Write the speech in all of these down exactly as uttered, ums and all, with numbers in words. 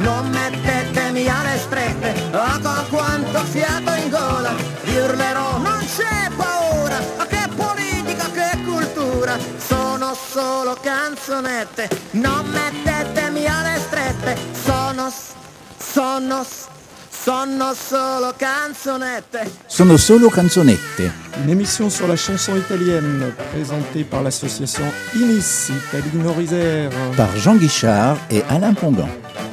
non mettetemi alle strette, oh con quanto fiato in gola, vi urlerò, non c'è paura, oh, che politica, che cultura, sono solo canzonette, non mettetemi alle strette, sono, sono, sono solo canzonette. Sono solo canzonette. Une émission sur la chanson italienne présentée par l'association Inis Italie Nord-Isère. Par Jean Guichard et Alain Pongan.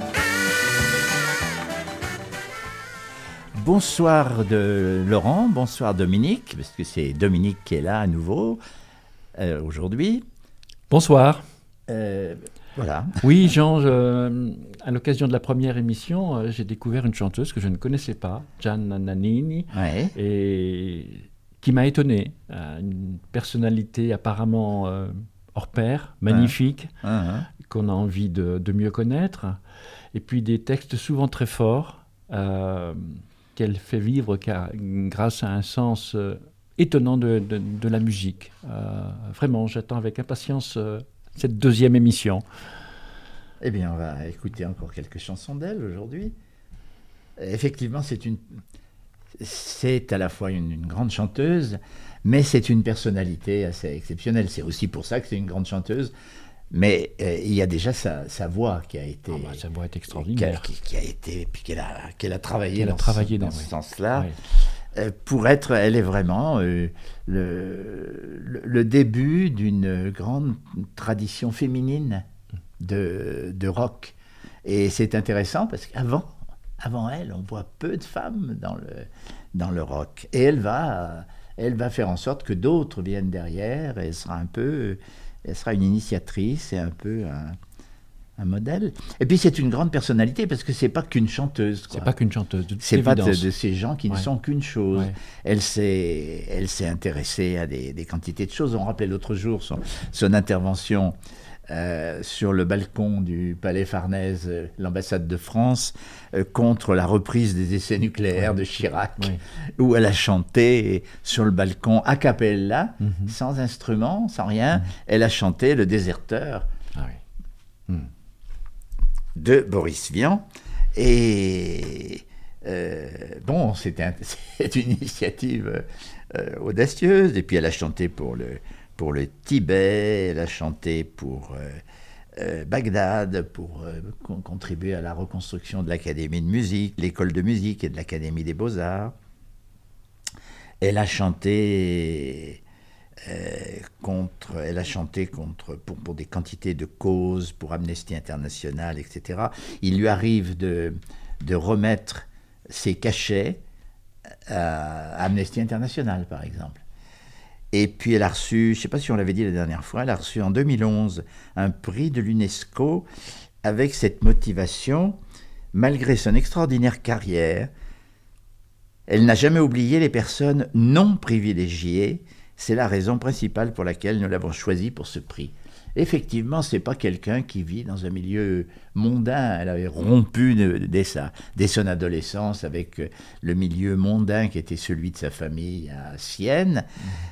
Bonsoir de Laurent, bonsoir Dominique, parce que c'est Dominique qui est là à nouveau euh, aujourd'hui. Bonsoir. Euh, voilà. Oui, Jean, je, à l'occasion de la première émission, euh, j'ai découvert une chanteuse que je ne connaissais pas, Gianna Nannini, Ouais. et qui m'a étonné. Euh, une personnalité apparemment euh, hors pair, magnifique, Ah, ah. qu'on a envie de, de mieux connaître, et puis des textes souvent très forts, euh, qu'elle fait vivre car, grâce à un sens euh, étonnant de, de, de la musique. Euh, vraiment, j'attends avec impatience euh, cette deuxième émission. Eh bien, on va écouter encore quelques chansons d'elle aujourd'hui. Effectivement, c'est une, c'est à la fois une, une grande chanteuse, mais c'est une personnalité assez exceptionnelle. C'est aussi pour ça que c'est une grande chanteuse. Mais euh, il y a déjà sa, sa voix qui a été, Ah bah, sa voix est qui a, extraordinaire. qui, qui a été, puis qu'elle a, qu'elle a travaillé Qu'elle a dans, travaillé ce, dans dans- ce oui. sens-là. Oui. Euh, pour être, elle est vraiment euh, le, le, le début d'une grande tradition féminine de, de rock. Et c'est intéressant parce qu'avant, avant elle, on voit peu de femmes dans le, dans le rock. Et elle va, elle va faire en sorte que d'autres viennent derrière. Elle sera un peu, elle sera une initiatrice et un peu un, un modèle. Et puis c'est une grande personnalité parce que c'est pas qu'une chanteuse, quoi. C'est pas qu'une chanteuse, de toute C'est pas de, évidence. de ces gens qui ne Ouais. sont qu'une chose. Ouais. Elle s'est, elle s'est intéressée à des, des quantités de choses. On rappelait l'autre jour son, son intervention euh, sur le balcon du Palais Farnèse, euh, l'ambassade de France, euh, contre la reprise des essais nucléaires Ouais. de Chirac, Ouais. où elle a chanté sur le balcon a cappella, Mhm. sans instrument, sans rien. Elle a chanté Le Déserteur Ah oui. de Boris Vian. Et euh, bon, c'est, un- c'est une initiative euh, audacieuse. Et puis elle a chanté pour le, pour le Tibet, elle a chanté pour euh, euh, Bagdad, pour euh, con- contribuer à la reconstruction de l'Académie de musique, l'école de musique et de l'Académie des beaux-arts. Elle a chanté euh, contre, elle a chanté contre pour, pour des quantités de causes, pour Amnesty International, et cetera. Il lui arrive de, de remettre ses cachets à Amnesty International, par exemple. Et puis elle a reçu, je ne sais pas si on l'avait dit la dernière fois, elle a reçu en deux mille onze un prix de l'UNESCO avec cette motivation, malgré son extraordinaire carrière, elle n'a jamais oublié les personnes non privilégiées. C'est la raison principale pour laquelle nous l'avons choisie pour ce prix. Effectivement, ce n'est pas quelqu'un qui vit dans un milieu mondain. Elle avait rompu de- dès, sa, dès son adolescence avec euh, le milieu mondain qui était celui de sa famille à Sienne.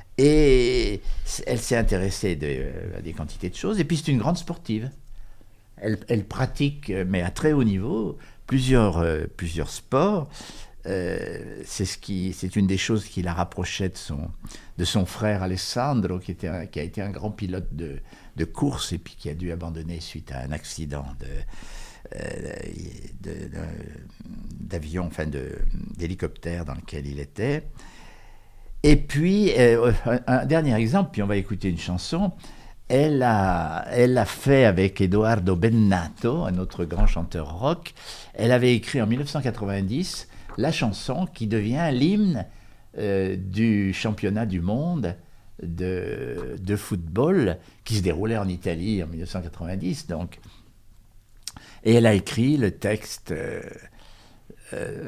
Et elle s'est intéressée de- à des quantités de choses. Et puis c'est une grande sportive. Elle, elle pratique, euh, mais à très haut niveau, plusieurs, euh, plusieurs sports. Euh, c'est, ce qui, c'est une des choses qui la rapprochait de son, de son frère Alessandro, qui, était un- qui a été un grand pilote de, de course et puis qui a dû abandonner suite à un accident de, euh, de, de- d'avion, enfin de, d'hélicoptère dans lequel il était. Et puis, euh, un, un dernier exemple, puis on va écouter une chanson. Elle a, elle a fait avec Edoardo Bennato, un autre grand chanteur rock. Elle avait écrit en dix-neuf cent quatre-vingt-dix la chanson qui devient l'hymne euh, du championnat du monde de, de football qui se déroulait en Italie en dix-neuf cent quatre-vingt-dix. Donc. Et elle a écrit le texte euh, euh,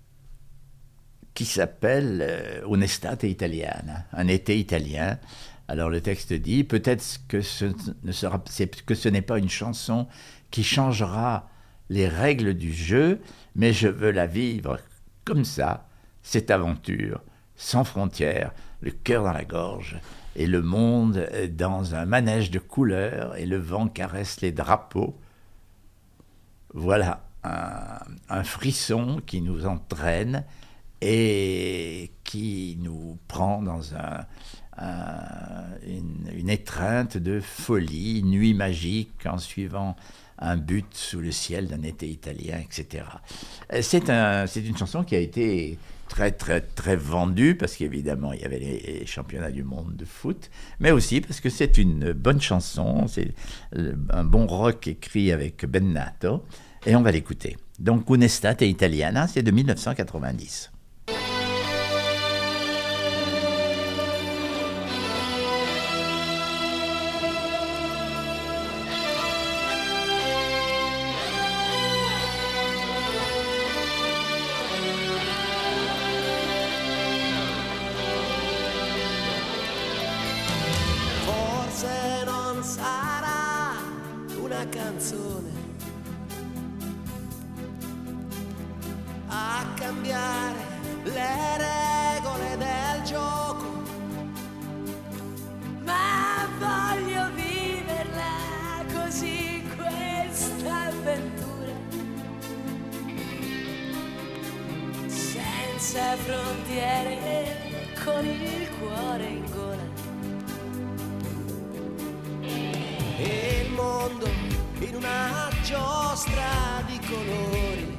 qui s'appelle euh, Un'estate italiana, un été italien. Alors le texte dit, peut-être que ce, ne sera, c'est, que ce n'est pas une chanson qui changera les règles du jeu, mais je veux la vivre comme ça, cette aventure, sans frontières, le cœur dans la gorge, et le monde dans un manège de couleurs, et le vent caresse les drapeaux. Voilà un, un frisson qui nous entraîne et qui nous prend dans un, un, une, une étreinte de folie, une nuit magique en suivant un but sous le ciel d'un été italien, et cetera. C'est, un, c'est une chanson qui a été très, très, très vendue parce qu'évidemment, il y avait les championnats du monde de foot, mais aussi parce que c'est une bonne chanson, c'est un bon rock écrit avec Bennato, et on va l'écouter. Donc, Un'estate italiana, c'est de dix-neuf cent quatre-vingt-dix. senza frontiere, con il cuore in gola. E il mondo in una giostra di colori.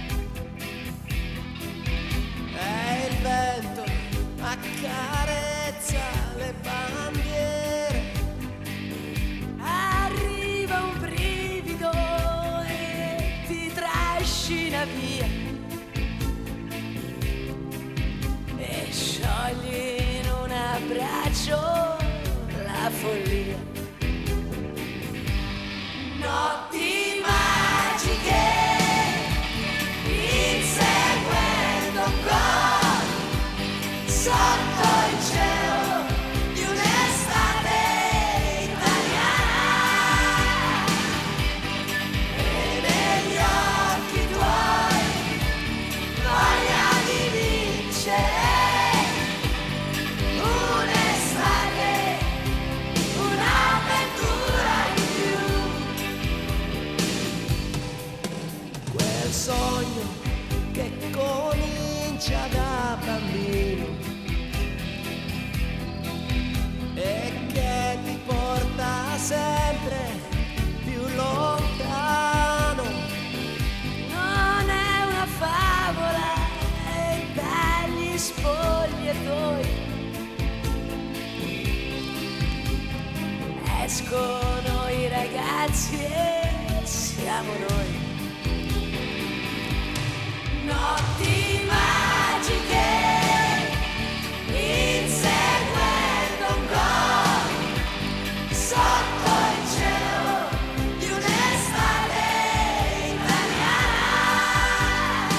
E il vento accarezza le bandiere. Arriva un brivido e ti trascina via. E sciogli in un abbraccio la follia. Notti magiche, inseguendo un gol sotto il cielo di un'estate italiana. E negli occhi tuoi voglia di vincere. Sogno che comincia da bambino e che ti porta sempre più lontano. Non è una favola e dagli spogliatoi escono i ragazzi e siamo noi. Notti magiche, inseguendo un gol sotto il cielo di un'estate italiana.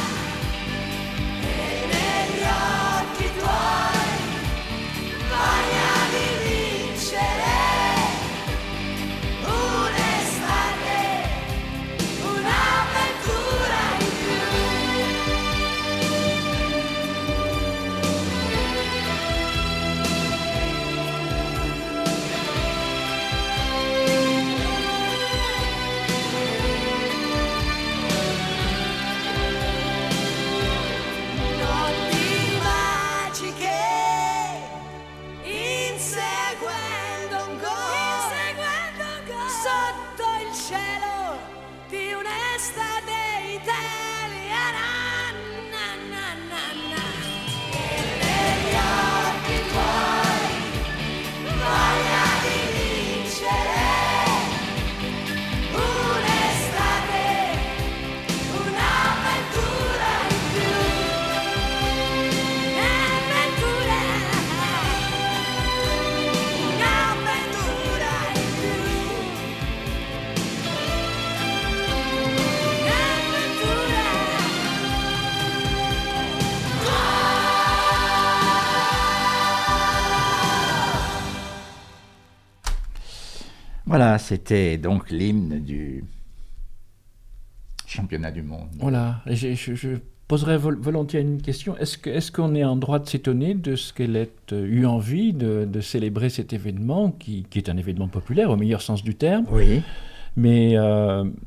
E negli occhi tuoi voglia di vincere. Un'estate, un'avventura in più. Voilà, c'était donc l'hymne du championnat du monde. Voilà, je, je, je poserais vol- volontiers une question. Est-ce, que, est-ce qu'on est en droit de s'étonner de ce qu'elle ait eu envie de, de célébrer cet événement, qui, qui est un événement populaire au meilleur sens du terme, Oui. mais euh, qui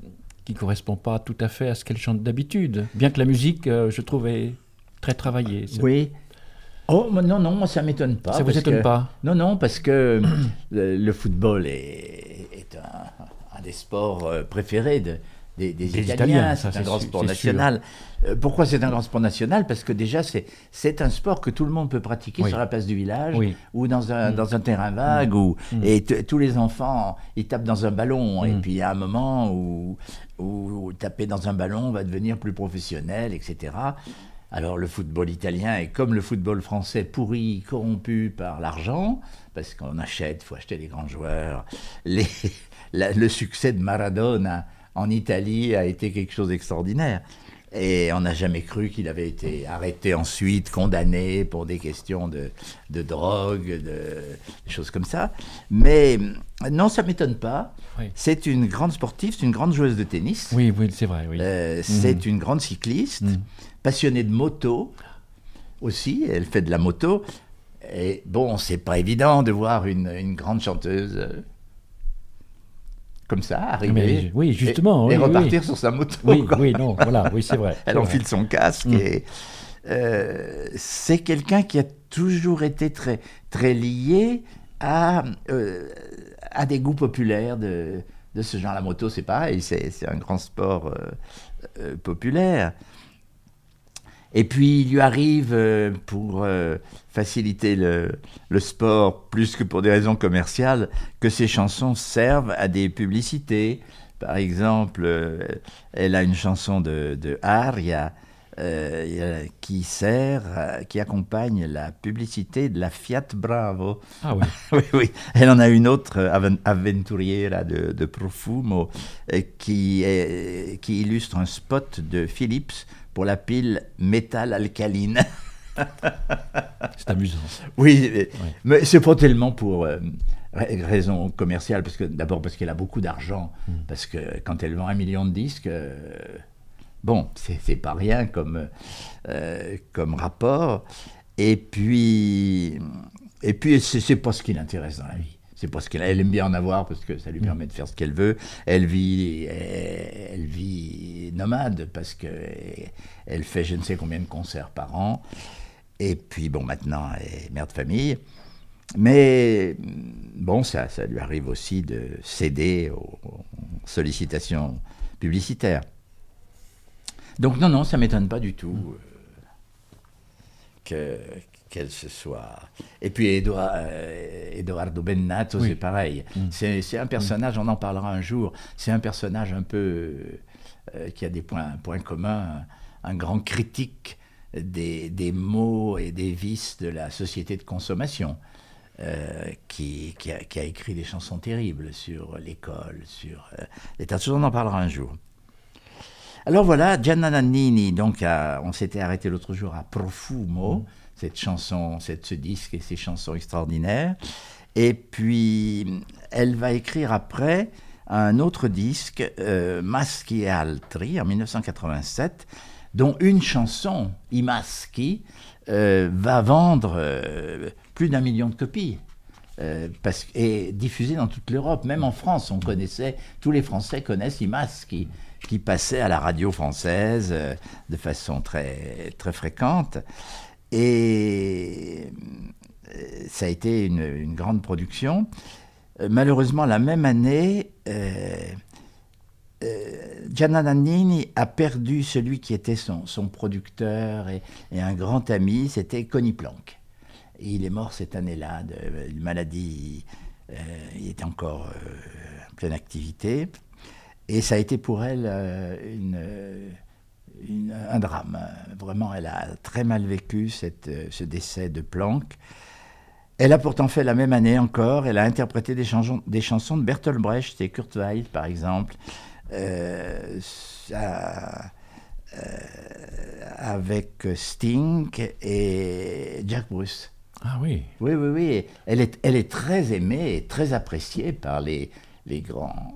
qui ne correspond pas tout à fait à ce qu'elle chante d'habitude. Bien que la musique, euh, je trouve, est très travaillée. C'est- Oui. Oh mais non, non, moi ça m'étonne pas. Ça vous parce étonne que- pas? Non, non, parce que le, le football est, est un, un des sports euh, préférés de, des, des Des Italiens. Italiens, ça, c'est un c'est grand su- sport c'est national. Euh, Pourquoi c'est un grand sport national? Parce que déjà, c'est, c'est un sport que tout le monde peut pratiquer Oui. sur la place du village Oui. ou dans un, Mm. dans un terrain vague. Ou, Mm. Et t- tous les enfants, ils tapent dans un ballon. Et Mm. puis il y a un moment où, où, où taper dans un ballon va devenir plus professionnel, et cetera. Alors le football italien est comme le football français, pourri, corrompu par l'argent, parce qu'on achète, il faut acheter des grands joueurs. Les- la- le succès de Maradona en Italie a été quelque chose d'extraordinaire. Et on n'a jamais cru qu'il avait été arrêté ensuite, condamné pour des questions de, de drogue, de, des choses comme ça. Mais non, ça ne m'étonne pas. Oui. C'est une grande sportive, c'est une grande joueuse de tennis. Oui, oui, c'est vrai. Oui. Euh, c'est une grande cycliste, Mhm. passionnée de moto aussi, elle fait de la moto. Et bon, c'est pas évident de voir une, une grande chanteuse euh, comme ça arriver. Mais, oui, justement, Et, et oui, repartir oui. sur sa moto. Oui, quoi. oui, non, voilà, oui, c'est vrai. Elle c'est enfile vrai. son casque Mhm. et euh, c'est quelqu'un qui a toujours été très, très lié à, euh, à des goûts populaires de, de ce genre. La moto, c'est pareil, c'est, c'est un grand sport euh, euh, populaire. Et puis, il lui arrive, euh, pour euh, faciliter le, le sport, plus que pour des raisons commerciales, que ses chansons servent à des publicités. Par exemple, euh, elle a une chanson de, de Aria euh, qui sert, euh, qui accompagne la publicité de la Fiat Bravo. Ah oui. Oui, oui. Elle en a une autre, euh, Aven- Avventuriera de, de Profumo, euh, qui, est- qui illustre un spot de Philips pour la pile métal alcaline. C'est amusant. Oui, mais, Ouais. mais c'est pas tellement pour euh, ra- raison commerciale, parce que d'abord parce qu'elle a beaucoup d'argent, Mm. parce que quand elle vend un million de disques, euh, bon, c'est, c'est pas rien comme, euh, comme rapport. Et puis, et puis c'est, c'est pas ce qui l'intéresse dans la vie. C'est pas ce qu'elle elle aime bien en avoir parce que ça lui permet de faire ce qu'elle veut. Elle vit, elle, elle vit nomade parce que elle fait je ne sais combien de concerts par an. Et puis bon, maintenant elle est mère de famille. Mais bon, ça, ça lui arrive aussi de céder aux, aux sollicitations publicitaires. Donc non, non, ça m'étonne pas du tout euh, que qu'elle se soit... Et puis Edouard, euh, Edoardo Bennato, Oui. c'est pareil. Mm. C'est, c'est un personnage, on en parlera un jour, c'est un personnage un peu... euh, qui a des points, points communs, un, un grand critique des, des maux et des vices de la société de consommation, euh, qui, qui, a, qui a écrit des chansons terribles sur l'école, sur... Euh, des tas de choses, on en parlera un jour. Alors voilà, Gianna Nannini, donc à- on s'était arrêté l'autre jour à Profumo, Mm. cette chanson, cette, ce disque et ces chansons extraordinaires. Et puis, elle va écrire après un autre disque, euh, Maschi e altri, en dix-neuf cent quatre-vingt-sept, dont une chanson, I Maschi, euh, va vendre euh, plus d'un million de copies. Euh, parce, et diffusée dans toute l'Europe, même en France, on connaissait, tous les Français connaissent I Maschi, qui passait à la radio française euh, de façon très, très fréquente. Et euh, ça a été une, une grande production. Euh, malheureusement, la même année, euh, euh, Gianna Nannini a perdu celui qui était son, son producteur et, et un grand ami, c'était Conny Planck. Et il est mort cette année-là d'une maladie, euh, il était encore euh, en pleine activité. Et ça a été pour elle euh, une, une, un drame. Vraiment, elle a très mal vécu cette, ce décès de Planck. Elle a pourtant fait la même année encore, elle a interprété des chansons, des chansons de Bertolt Brecht et Kurt Weill, par exemple, euh, ça, euh, avec Sting et Jack Bruce. Ah oui. Oui, oui, oui. Elle est, elle est très aimée et très appréciée par les, les grands...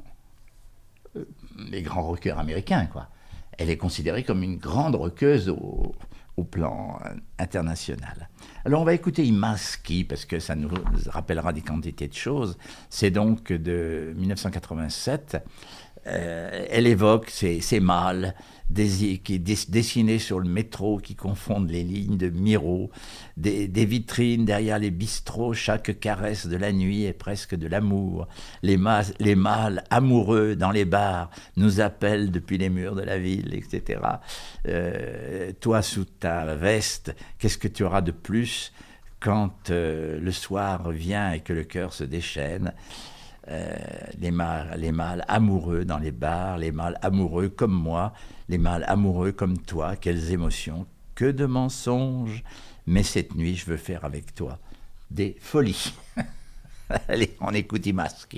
les grands rockers américains, quoi. Elle est considérée comme une grande rockeuse au, au plan euh, international. Alors on va écouter I Maschi parce que ça nous rappellera des quantités de choses. C'est donc de dix-neuf cent quatre-vingt-sept. Euh, elle évoque ces, ces mâles des, qui des, dessinés sur le métro qui confondent les lignes de Miro, des, des vitrines derrière les bistrots, chaque caresse de la nuit est presque de l'amour. Les, mas, les mâles amoureux dans les bars nous appellent depuis les murs de la ville, et cetera. Euh, toi, sous ta veste, qu'est-ce que tu auras de plus quand euh, le soir vient et que le cœur se déchaîne? Euh, les mâles, les mâles amoureux dans les bars, les mâles amoureux comme moi, les mâles amoureux comme toi, quelles émotions, que de mensonges, mais cette nuit je veux faire avec toi des folies. Allez, on écoute I Maschi.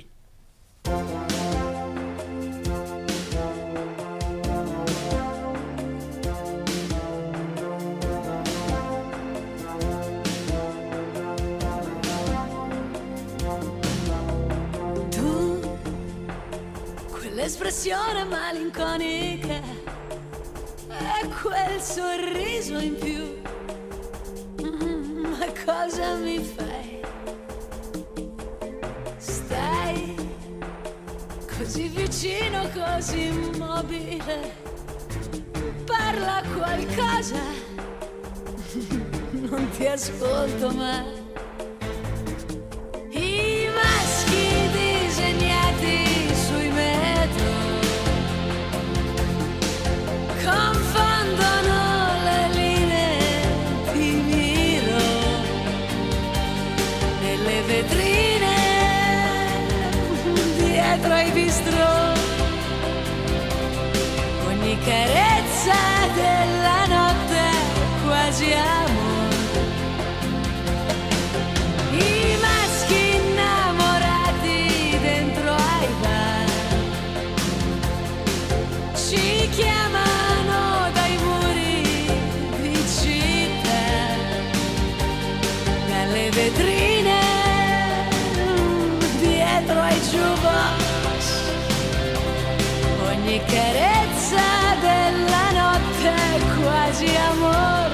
L'espressione malinconica e quel sorriso in più, mm, ma cosa mi fai? Stai così vicino, così immobile, parla qualcosa, non ti ascolto mai. I maschi disegnati sui metro confondono le linee di Miro nelle vetrine dietro ai bistrò. Ogni carezza della notte è quasi amore. I maschi innamorati dentro ai bar ci chiamano dai muri di città, dalle vetrine dietro ai jukebox. Ogni carezza della notte è quasi amore.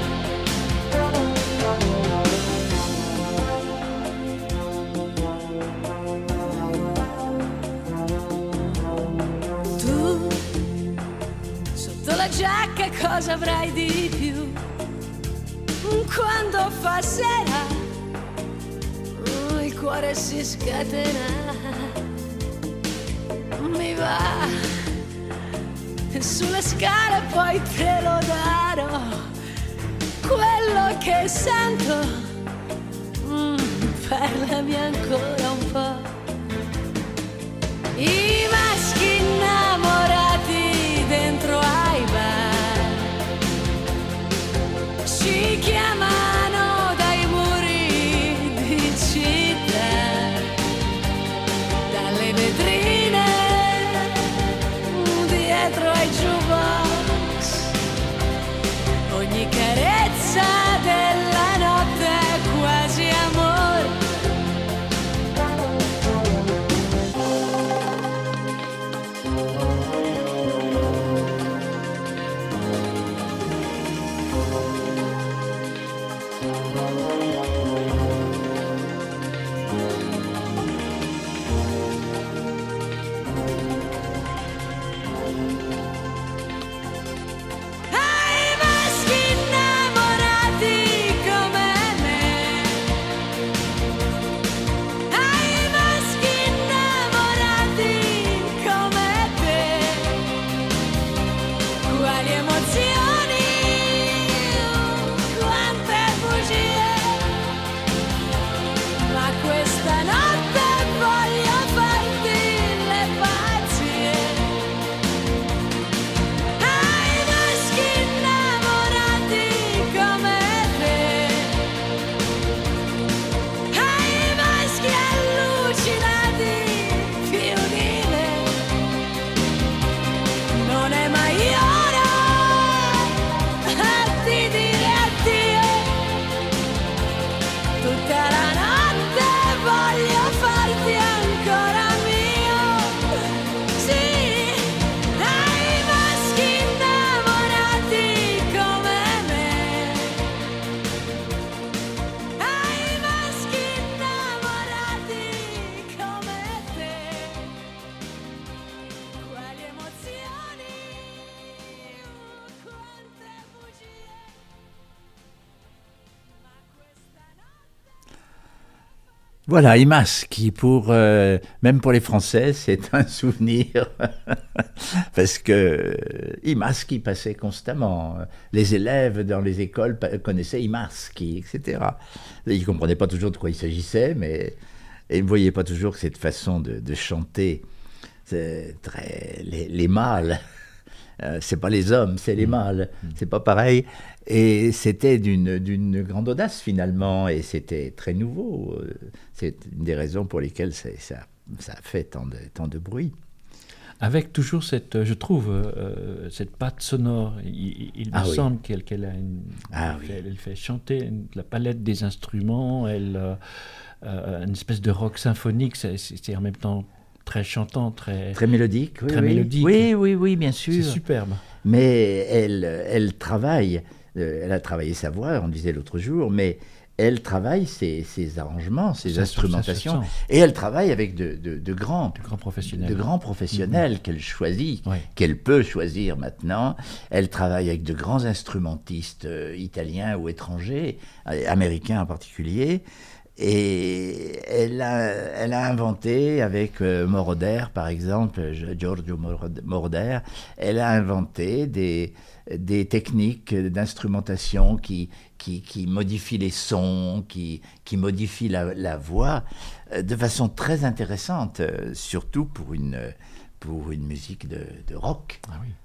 Tu sotto la giacca cosa avrai di più? Quando fa sera oh, il cuore si scatena. Mi va sulle scale poi te lo darò. Quello che sento mm, parlami ancora un po'. I maschi innamorati dentro ai bar ci chiamano dai muri di città, dalle vetrine dietro ai jukebox. Ogni carezza della notte è quasi amore. Voilà, Imas, qui pour, euh, même pour les Français, c'est un souvenir, parce que euh, Imas qui passait constamment. Les élèves dans les écoles connaissaient Imas, qui, et cetera. Ils ne comprenaient pas toujours de quoi il s'agissait, mais et ils ne voyaient pas toujours que cette façon de, de chanter, c'est très, les, les mâles, euh, c'est pas les hommes, c'est les mâles, c'est pas pareil. Et c'était d'une, d'une grande audace finalement, et c'était très nouveau. C'est une des raisons pour lesquelles ça, ça, ça a fait tant de, tant de bruit. Avec toujours cette, je trouve, euh, cette patte sonore. Il, il ah me oui. semble qu'elle, qu'elle a une, ah elle, oui. fait, elle fait chanter la palette des instruments, elle, euh, euh, une espèce de rock symphonique, c'est, c'est en même temps très chantant, très, très mélodique. Oui, très oui. mélodique. Oui, oui, oui, bien sûr. C'est superbe. Mais elle, elle travaille, euh, elle a travaillé sa voix, on disait l'autre jour, mais elle travaille ses, ses arrangements, ses ça, instrumentations, ça et elle travaille avec de, de, de grands, de grands professionnels, de grands professionnels mm-hmm. qu'elle choisit, oui. qu'elle peut choisir maintenant. Elle travaille avec de grands instrumentistes euh, italiens ou étrangers, euh, américains en particulier. Et elle a, elle a inventé avec euh, Moroder, par exemple, Giorgio Moroder, elle a inventé des, des techniques d'instrumentation qui, qui, qui modifient les sons, qui, qui modifient la, la voix euh, de façon très intéressante, euh, surtout pour une, pour une musique de, de rock. Ah oui.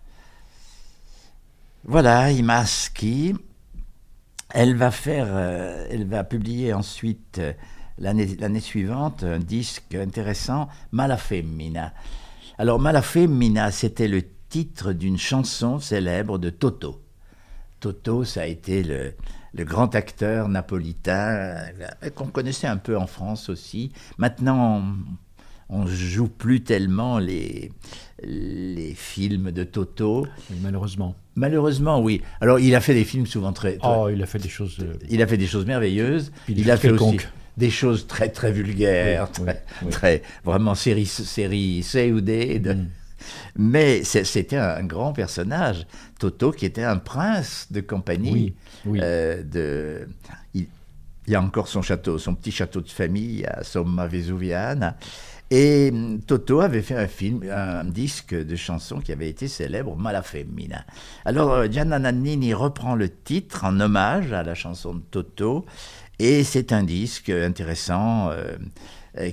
Voilà, Imas qui... Elle va faire, euh, elle va publier ensuite euh, l'année, l'année suivante un disque intéressant, Mala Femmina. Alors Mala Femmina, c'était le titre d'une chanson célèbre de Toto. Toto, ça a été le, le grand acteur napolitain euh, qu'on connaissait un peu en France aussi. Maintenant, on ne joue plus tellement les, les films de Toto. Oui, malheureusement. Malheureusement, oui. Alors, il a fait des films souvent très... très oh, il a fait des choses... Euh... Il a fait des choses merveilleuses. Il, il a fait quelconque. aussi des choses très, très vulgaires, oui, très, oui, oui. très... Vraiment, série, série C ou D. De... Mm. Mais c'était un grand personnage, Toto, qui était un prince de compagnie. Oui, oui. Euh, de... il... il y a encore son château, son petit château de famille à Somma Vesuviana. Et Toto avait fait un film, un disque de chansons qui avait été célèbre, Mala Femmina. Alors Gianna Nannini reprend le titre en hommage à la chanson de Toto, et c'est un disque intéressant euh, euh,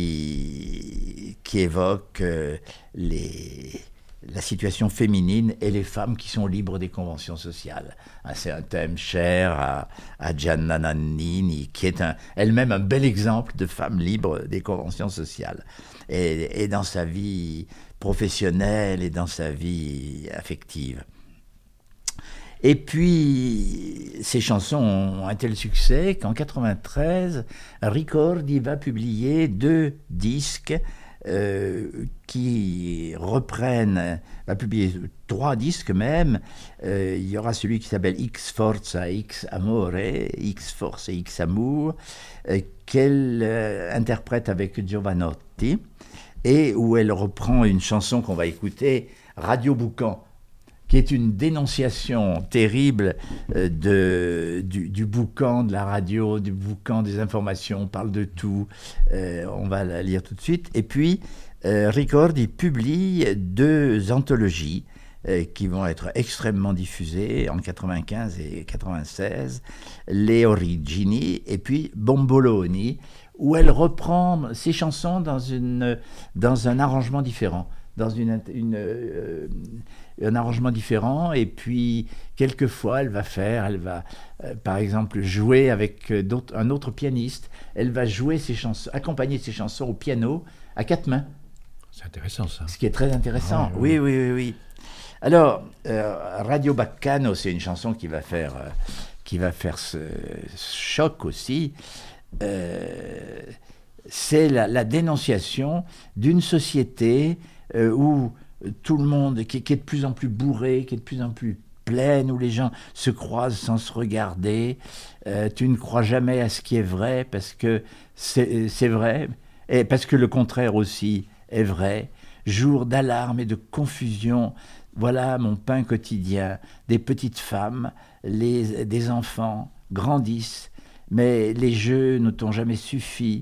qui, qui évoque euh, les... la situation féminine et les femmes qui sont libres des conventions sociales. C'est un thème cher à, à Gianna Nannini, qui est un, elle-même un bel exemple de femme libre des conventions sociales. Et, et dans sa vie professionnelle et dans sa vie affective. Et puis, ces chansons ont un tel succès qu'en quatre-vingt-treize, Ricordi va publier deux disques Euh, qui reprennent, va publier trois disques même. Euh, il y aura celui qui s'appelle X Forza, X Amore, X Force et X Amour, euh, qu'elle euh, interprète avec Giovanotti, et où elle reprend une chanson qu'on va écouter, Radio Boucan, qui est une dénonciation terrible euh, de, du, du boucan de la radio, du boucan des informations, on parle de tout, euh, on va la lire tout de suite. Et puis, euh, Ricordi publie deux anthologies euh, qui vont être extrêmement diffusées en quatre-vingt-quinze et quatre-vingt-seize, Les Origini et puis Bomboloni, où elle reprend ses chansons dans, une, dans un arrangement différent, dans une... une euh, un arrangement différent, et puis quelquefois elle va faire, elle va euh, par exemple jouer avec euh, d'autres, un autre pianiste, elle va jouer ses chansons, accompagner ses chansons au piano à quatre mains. C'est intéressant ça. Ce qui est très intéressant, ah, oui, oui, oui, oui, oui. Alors, euh, Radio Baccano, c'est une chanson qui va faire, euh, qui va faire ce, ce choc aussi. Euh, c'est la, la dénonciation d'une société euh, où tout le monde, qui, qui est de plus en plus bourré, qui est de plus en plus pleine, où les gens se croisent sans se regarder. Euh, tu ne crois jamais à ce qui est vrai, parce que c'est, c'est vrai, et parce que le contraire aussi est vrai. Jour d'alarme et de confusion, voilà mon pain quotidien. Des petites femmes, les, des enfants grandissent, mais les jeux ne t'ont jamais suffi.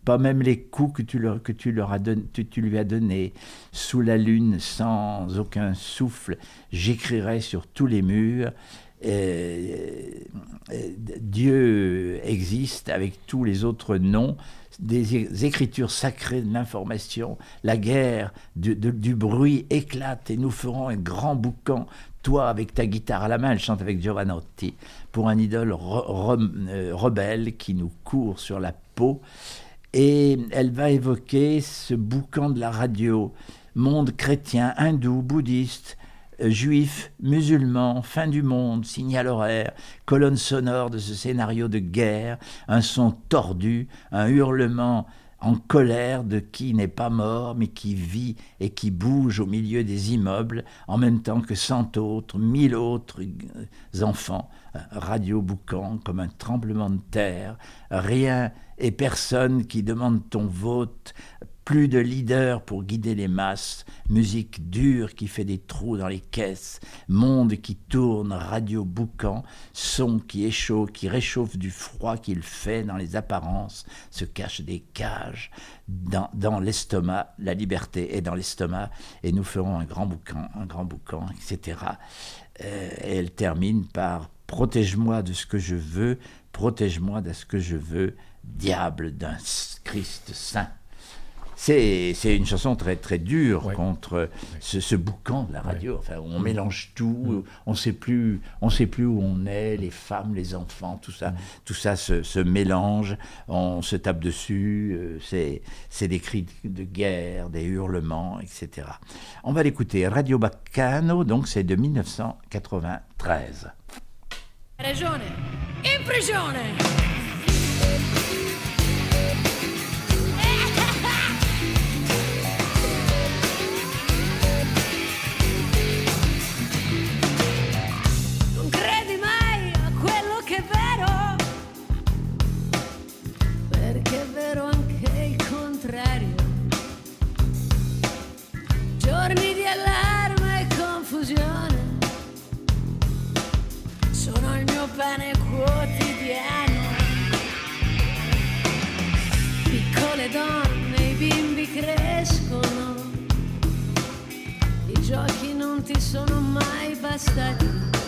pas même les coups que tu, leur, que tu, leur as don, tu, tu lui as donnés. Sous la lune, sans aucun souffle, j'écrirai sur tous les murs. Euh, euh, Dieu existe avec tous les autres noms, des écritures sacrées de l'information, la guerre du, de, du bruit éclate et nous ferons un grand boucan, toi avec ta guitare à la main, elle chante avec Giovanotti, pour un idole re, re, euh, rebelle qui nous court sur la peau, et elle va évoquer ce boucan de la radio, monde chrétien, hindou, bouddhiste, juifs, musulmans, fin du monde, signal horaire, colonne sonore de ce scénario de guerre, un son tordu, un hurlement en colère de qui n'est pas mort mais qui vit et qui bouge au milieu des immeubles en même temps que cent autres, mille autres enfants, radio boucan comme un tremblement de terre, rien et personne qui demande ton vote, plus de leader pour guider les masses, musique dure qui fait des trous dans les caisses, monde qui tourne, radio boucan, son qui est chaud, qui réchauffe du froid qu'il fait dans les apparences, se cache des cages, dans, dans l'estomac, la liberté est dans l'estomac, et nous ferons un grand boucan, un grand boucan, et cetera. Euh, et elle termine par « Protège-moi de ce que je veux, protège-moi de ce que je veux, diable d'un Christ saint ». C'est, c'est une chanson très, très dure ouais. contre ouais. ce, ce boucan de la radio. Ouais. Enfin, on mmh. mélange tout, mmh. on ne sait plus, on sait plus où on est, les femmes, les enfants, tout ça, mmh. tout ça se, se mélange, on se tape dessus, euh, c'est, c'est des cris de guerre, des hurlements, et cetera. On va l'écouter, Radio Baccano, donc c'est de mille neuf cent quatre-vingt-treize. Ragione, in prigione! Giorni di allarme e confusione sono il mio pane quotidiano. Piccole donne, i bimbi crescono, i giochi non ti sono mai bastati,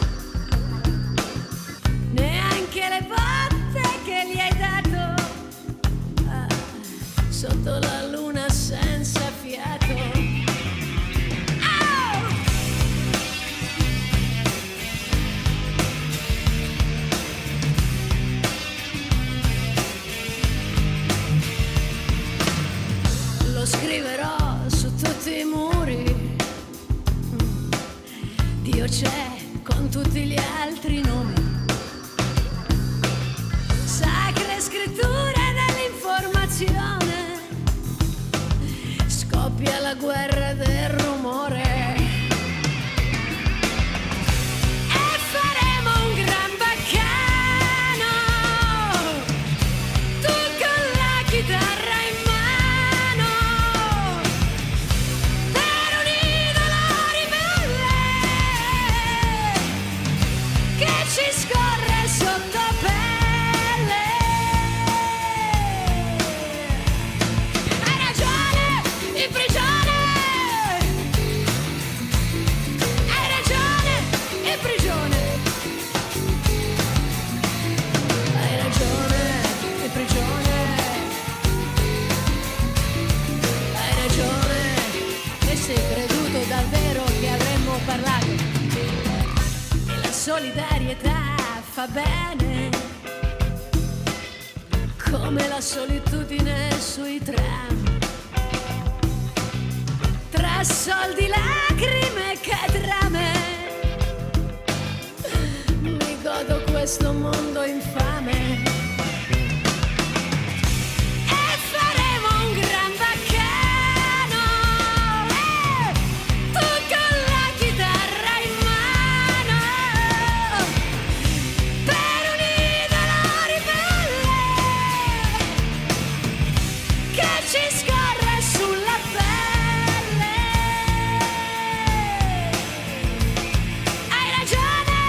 neanche le botte che gli hai dato ah, sotto la luna senza fiato. Lo scriverò su tutti i muri, Dio c'è con tutti gli altri nomi, sacre scritture dell'informazione, scoppia la guerra del rumore. Solidarietà fa bene, come la solitudine sui tram, tra soldi, lacrime che drame, mi godo questo mondo infame.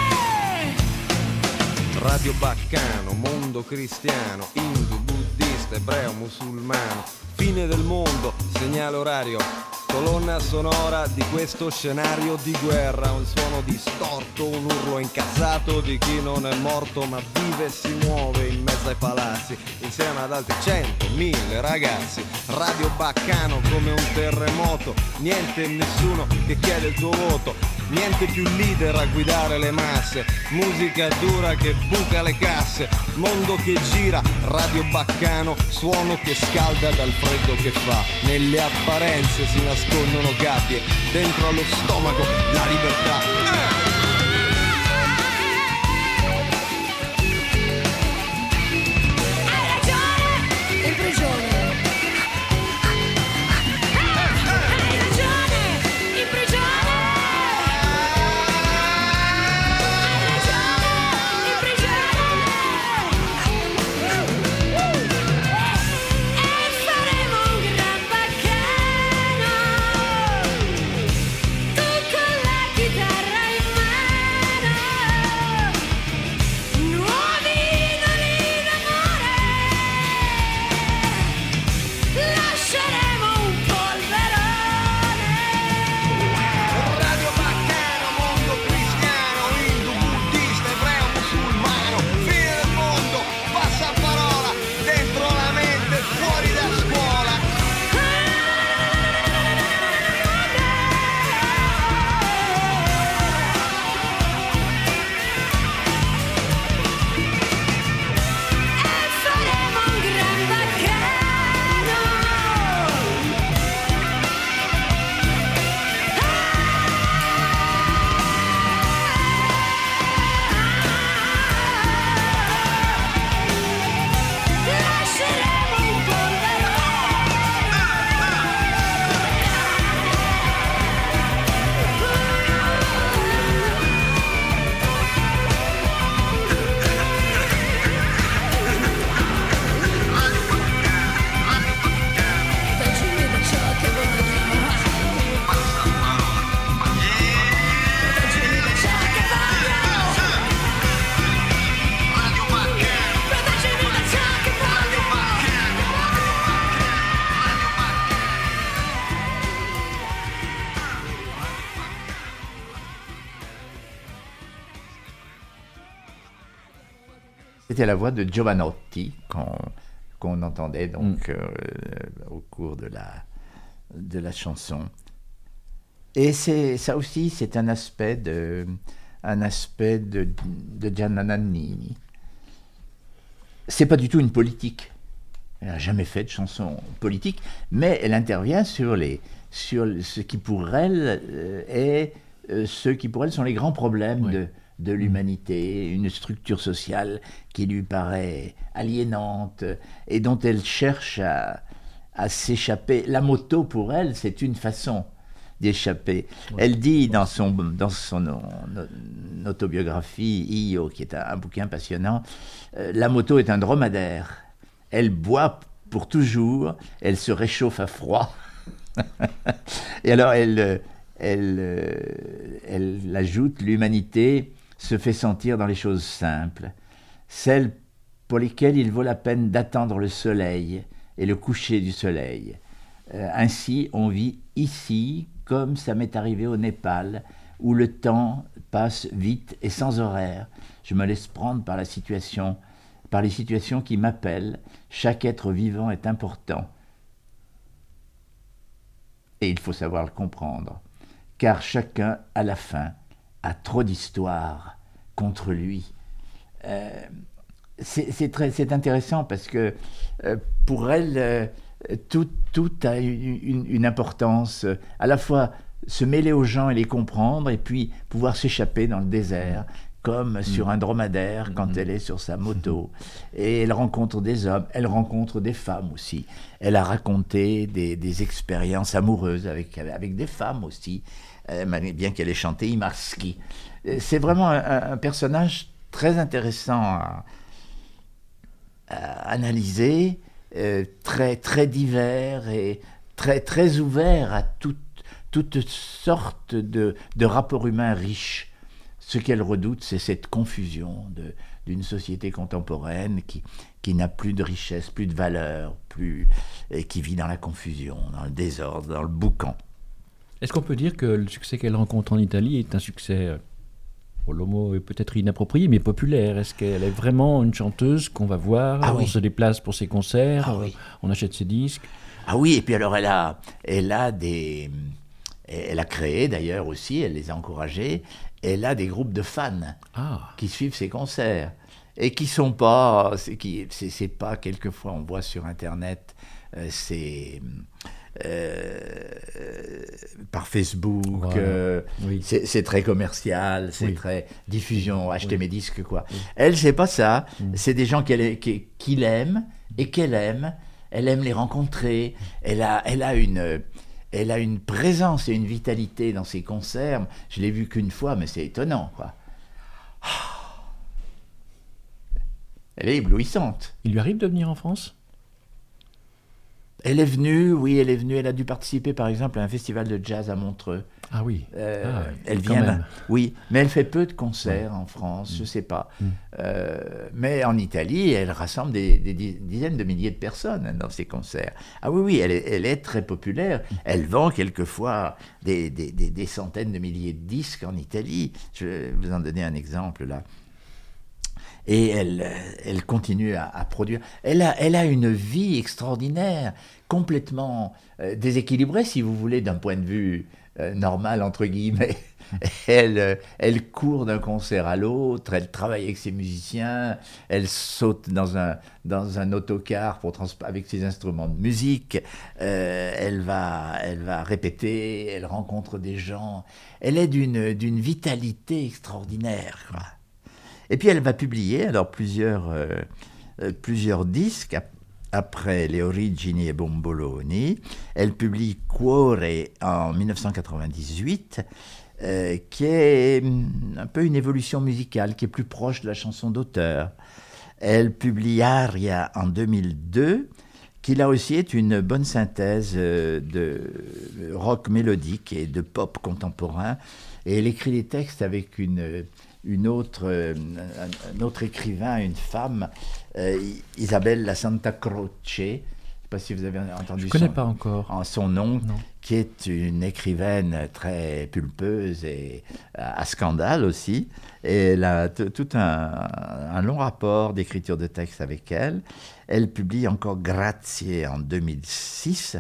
Radio Baccano, mondo cristiano, hindu, buddista, buddista, ebreo, musulmano. Fine del mondo, segnale orario, colonna sonora di questo scenario di guerra. Un suono distorto, un urlo incazzato di chi non è morto ma vive e si muove in mezzo ai palazzi, insieme ad altri cento, mille ragazzi. Radio Baccano come un terremoto, niente e nessuno che chiede il tuo voto, niente più leader a guidare le masse, musica dura che buca le casse, mondo che gira, Radio Baccano, suono che scalda dal freddo che fa. Nelle apparenze si nascondono gabbie, dentro allo stomaco la libertà. Eh! C'était la voix de Giovanotti qu'on, qu'on entendait donc mm. euh, au cours de la, de la chanson. Et c'est, ça aussi, c'est un aspect de, un aspect de, de Gianna Nannini. C'est pas du tout une politique. Elle n'a jamais fait de chanson politique, mais elle intervient sur, les, sur ce qui pour elle euh, est euh, ce qui pour elle sont les grands problèmes oui. de de l'humanité, une structure sociale qui lui paraît aliénante et dont elle cherche à, à s'échapper. La moto, pour elle, c'est une façon d'échapper. Ouais. Elle dit dans son, dans son autobiographie, Io, qui est un, un bouquin passionnant, euh, la moto est un dromadaire. Elle boit pour toujours, elle se réchauffe à froid. Et alors, elle, elle, elle ajoute, l'humanité se fait sentir dans les choses simples, celles pour lesquelles il vaut la peine d'attendre le soleil et le coucher du soleil. Euh, ainsi, on vit ici, comme ça m'est arrivé au Népal, où le temps passe vite et sans horaire. Je me laisse prendre par la situation, par les situations qui m'appellent. Chaque être vivant est important. Et il faut savoir le comprendre, car chacun, à la fin, a trop d'histoires contre lui. Euh, c'est, c'est, très, c'est intéressant parce que euh, pour elle, euh, tout, tout a une, une importance, euh, à la fois se mêler aux gens et les comprendre, et puis pouvoir s'échapper dans le désert, comme mmh. sur un dromadaire mmh. quand elle est sur sa moto. Et elle rencontre des hommes, elle rencontre des femmes aussi. Elle a raconté des, des expériences amoureuses avec, avec des femmes aussi, euh, bien qu'elle ait chanté Imarski. C'est vraiment un, un personnage très intéressant à, à analyser, euh, très, très divers et très, très ouvert à tout, toutes sortes de, de rapports humains riches. ce qu'elle redoute, c'est cette confusion de, d'une société contemporaine qui, qui n'a plus de richesse, plus de valeur, plus, et qui vit dans la confusion, dans le désordre, dans le boucan. Est-ce qu'on peut dire que le succès qu'elle rencontre en Italie est un succès, euh, bon, le mot est peut-être inapproprié, mais populaire? Est-ce qu'elle est vraiment une chanteuse qu'on va voir? Ah On oui. se déplace pour ses concerts, Ah oui. on achète ses disques? Ah oui, et puis alors elle a, elle a des... Elle a créé d'ailleurs aussi, elle les a encouragés, elle a des groupes de fans Ah, qui suivent ses concerts et qui sont pas, c'est, qui, c'est, c'est pas quelquefois on voit sur internet, euh, c'est euh, par Facebook, Voilà. euh, oui. c'est, c'est très commercial, c'est Oui. très diffusion, acheter Oui. mes disques quoi. Oui. Elle c'est pas ça, Mm. c'est des gens qu'elle, qui, qui l'aiment et qu'elle aime. Elle aime les rencontrer. Elle a, elle a une, elle a une présence et une vitalité dans ses concerts. Je l'ai vue qu'une fois, mais c'est étonnant, quoi. Elle est éblouissante. Il lui arrive de venir en France? Elle est venue, oui, elle est venue. Elle a dû participer, par exemple, à un festival de jazz à Montreux. Ah oui. Euh, Ah, elle quand vient, même. oui, mais elle fait peu de concerts en France, je sais pas. Mm. Euh, mais en Italie, elle rassemble des, des dizaines de milliers de personnes dans ses concerts. Ah oui, oui, elle est, elle est très populaire. Elle vend quelquefois des, des, des, des centaines de milliers de disques en Italie. Je vais vous en donner un exemple là. Et elle, elle continue à, à produire. Elle a, elle a une vie extraordinaire, complètement euh, déséquilibrée, si vous voulez, d'un point de vue euh, normal, entre guillemets. Elle, euh, elle court d'un concert à l'autre, elle travaille avec ses musiciens, elle saute dans un, dans un autocar pour trans- avec ses instruments de musique, euh, elle, va, elle va répéter, elle rencontre des gens. Elle est d'une, d'une vitalité extraordinaire, quoi. Et puis elle va publier alors plusieurs, euh, euh, plusieurs disques ap- après Les Origini e Bomboloni. Elle publie Cuore en dix-neuf cent quatre-vingt-dix-huit, euh, qui est hum, un peu une évolution musicale, qui est plus proche de la chanson d'auteur. Elle publie Aria en deux mille deux, qui là aussi est une bonne synthèse euh, de rock mélodique et de pop contemporain. Et elle écrit des textes avec une... une autre, euh, un, un autre écrivain, une femme, euh, Isabelle La Santa Croce, je ne sais pas si vous avez entendu Je ne connais son, pas encore. en son nom, Non. qui est une écrivaine très pulpeuse et à, à scandale aussi. Et elle a t- tout un, un long rapport d'écriture de texte avec elle. Elle publie encore Grazie en deux mille six.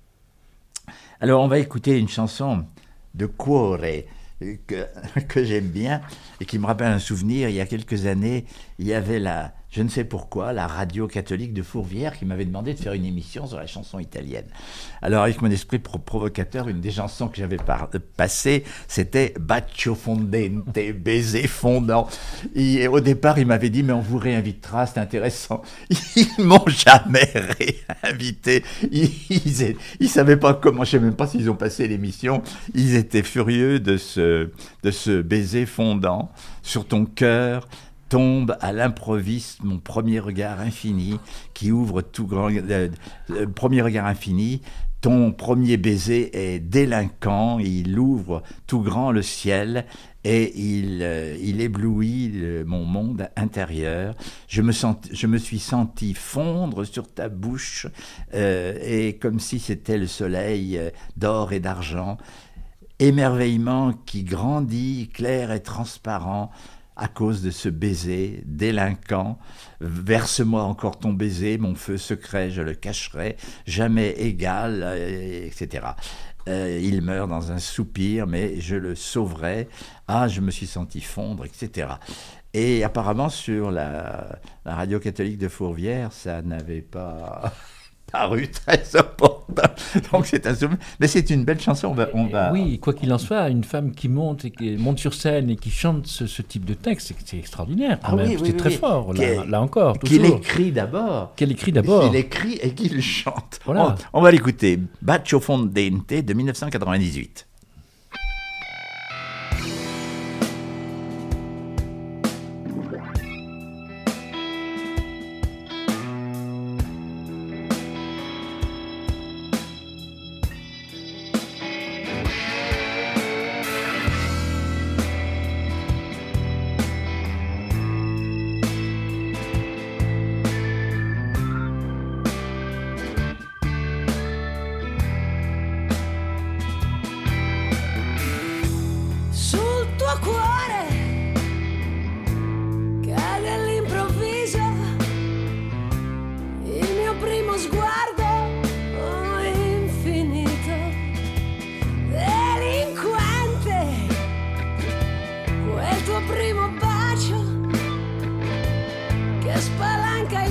Alors on va écouter une chanson de Cuore, que, que j'aime bien et qui me rappelle un souvenir. Il y a quelques années, il y avait la, je ne sais pourquoi, la radio catholique de Fourvière qui m'avait demandé de faire une émission sur la chanson italienne. Alors avec mon esprit pro- provocateur, une des chansons que j'avais par- passées, c'était Bacio fondente, baiser fondant. Et au départ, il m'avait dit, mais on vous réinvitera, c'est intéressant. Ils m'ont jamais réinvité. Ils, ils, ils savaient pas comment, je sais même pas s'ils ont passé l'émission. Ils étaient furieux de ce de ce baiser fondant sur ton cœur. Tombe à l'improviste mon premier regard infini qui ouvre tout grand. Euh, euh, premier regard infini, ton premier baiser est délinquant, il ouvre tout grand le ciel et il, euh, il éblouit le, mon monde intérieur. Je me, sens, je me suis senti fondre sur ta bouche euh, et comme si c'était le soleil euh, d'or et d'argent. Émerveillement qui grandit, clair et transparent, à cause de ce baiser délinquant. Verse-moi encore ton baiser, mon feu secret, je le cacherai, jamais égal, euh, et cetera. Euh, il meurt dans un soupir, mais je le sauverai. Ah, je me suis senti fondre, et cetera. Et apparemment, sur la, la radio catholique de Fourvière, ça n'avait pas... paru très important. Donc c'est un souvenir. Mais c'est une belle chanson. On va, on va... Oui, quoi qu'il en soit, une femme qui monte, et qui monte sur scène et qui chante ce, ce type de texte, c'est, c'est extraordinaire quand Ah même. oui, oui, c'est oui, très oui. fort, là, Qu'elle- là encore, Qu'il toujours. écrit d'abord. Qu'elle écrit d'abord. Qu'il écrit et qu'il chante. Voilà. On, on va l'écouter. Bacio fondente de dix-neuf cent quatre-vingt-dix-huit.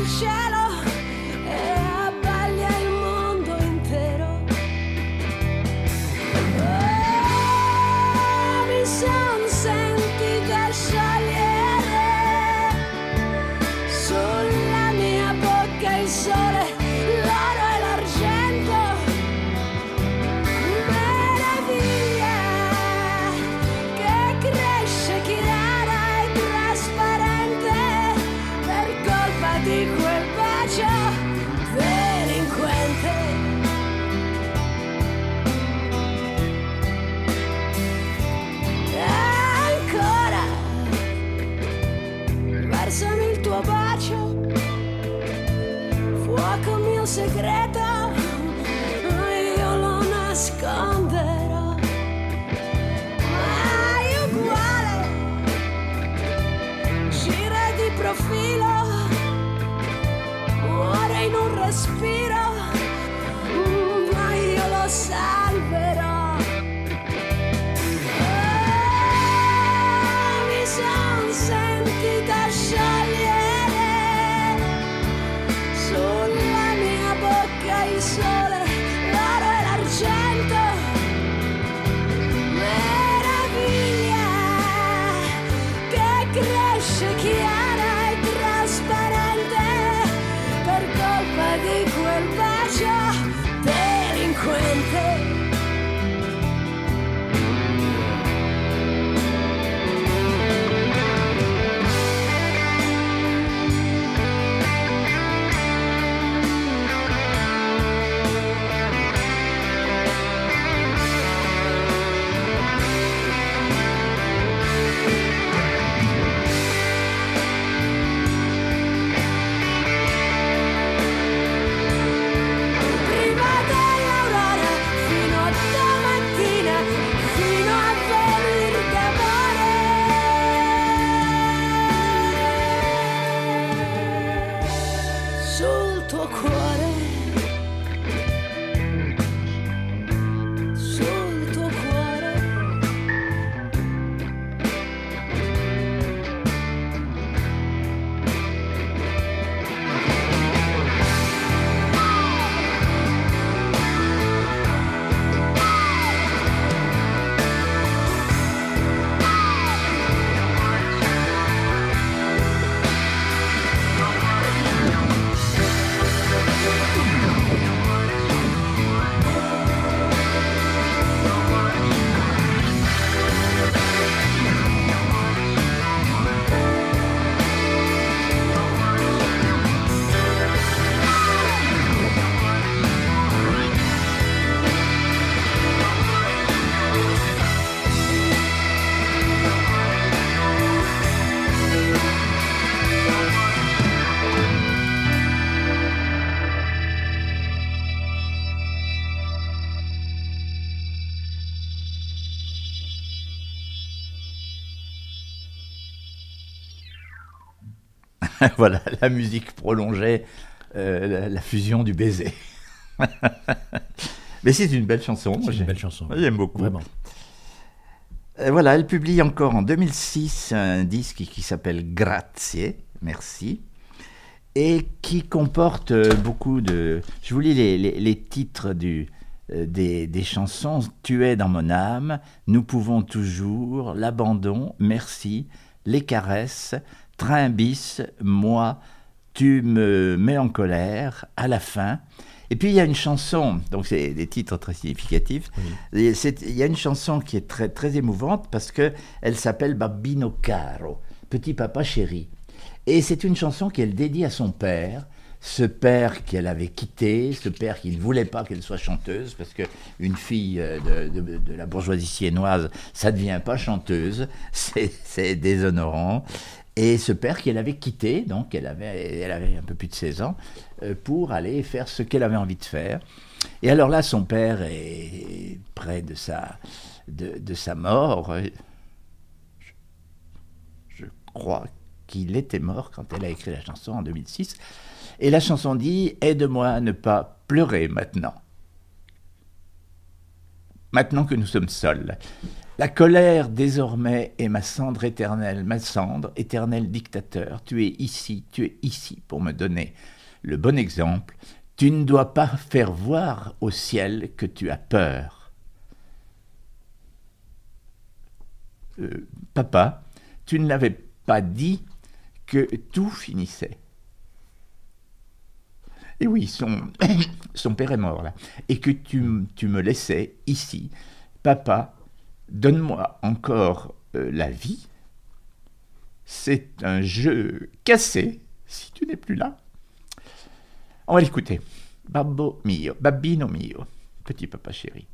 il cielo e abbaglia il mondo intero. Oh, mi son sentita sciogliere sulla mia bocca il sole, l'oro e l'argento. Meraviglia che cresce chiara e trasparente per colpa di quel bacio delinquente. E ancora versami il tuo bacio, fuoco mio segreto, io lo nasconderò. Mai uguale, gira di profilo, muore in un respiro, ma io lo salverò. Oh, mi son sentita sciogliere sulla mia bocca il sole, l'oro e l'argento. Meraviglia che cresce chiara e trasparente per colpa di quel bacio delinquente. Prima dell'aurora fino a domattina, fino a venir d'amore sul tuo cuore, sul tuo cuore. Voilà, la musique prolongeait euh, la, la fusion du baiser. Mais c'est une belle chanson. Moi, C'est j'ai- une belle chanson. moi, J'aime beaucoup. Vraiment. Euh, voilà, elle publie encore en deux mille six un disque qui, qui s'appelle Grazie, merci, et qui comporte euh, beaucoup de... Je vous lis les, les, les titres du, euh, des, des chansons. Tu es dans mon âme, Nous pouvons toujours, L'abandon, Merci, Les caresses, Train bis, Moi, Tu me mets en colère, À la fin. Et puis il y a une chanson, donc c'est des titres très significatifs. Oui. Et c'est- Il y a une chanson qui est très, très émouvante parce qu'elle s'appelle Babbino Caro, Petit Papa Chéri. Et c'est une chanson qu'elle dédie à son père, ce père qu'elle avait quitté, ce père qui ne voulait pas qu'elle soit chanteuse, parce qu'une fille euh, de, de- de la bourgeoisie siennoise, ça ne devient pas chanteuse, c'est c'est déshonorant. Et ce père qu'elle avait quitté, donc elle avait, elle avait un peu plus de seize ans, euh, pour aller faire ce qu'elle avait envie de faire. Et alors là, son père est près de sa, de, de sa mort. Je, je crois qu'il était mort quand elle a écrit la chanson en deux mille six. Et la chanson dit « Aide-moi à ne pas pleurer maintenant. Maintenant que nous sommes seuls. » La colère désormais est ma cendre éternelle, ma cendre, éternel dictateur. Tu es ici, tu es ici pour me donner le bon exemple. Tu ne dois pas faire voir au ciel que tu as peur. Euh, papa, tu ne l'avais pas dit que tout finissait. Et oui, son, son père est mort là. Et que tu, tu me laissais ici. Papa, donne-moi encore euh, la vie. C'est un jeu cassé si tu n'es plus là. On va l'écouter. Babbo mio, babbino mio, petit papa chéri.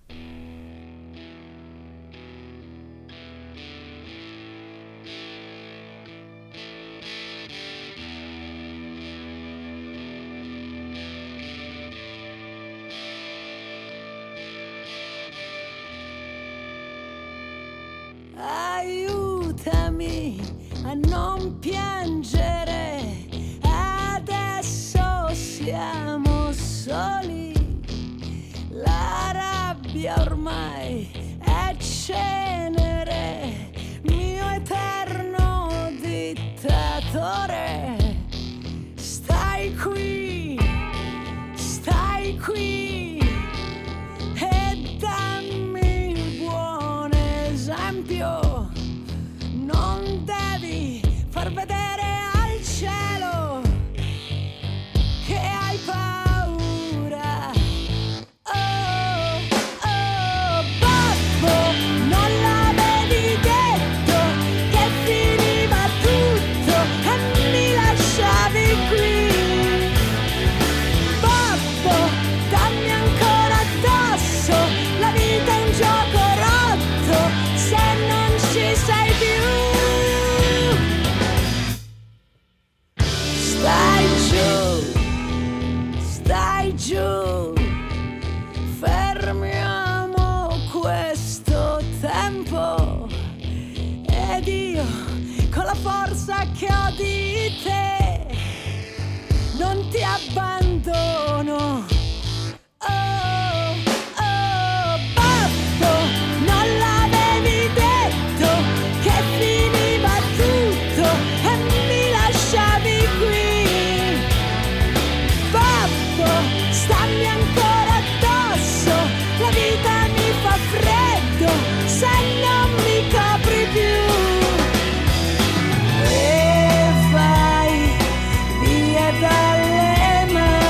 Aiutami a non piangere, adesso siamo soli, la rabbia ormai è cenere, mio eterno dittatore, stai qui, stai qui e dammi il buon esempio. Non devi far vedere al cielo che hai paura. Oh, oh, babbo, non l'avevi detto che finiva tutto e mi lasciavi qui. Babbo, dammi ancora addosso, la vita è un gioco rotto se non ci sei più. Stai giù, stai giù, fermiamo questo tempo ed io con la forza che ho di te non ti abbandono. Oh, oh, babbo, non l'avevi detto che finiva tutto e mi lasciavi qui. Babbo, stammi ancora addosso, la vita mi fa freddo se non mi copri più. E vai via dalle mani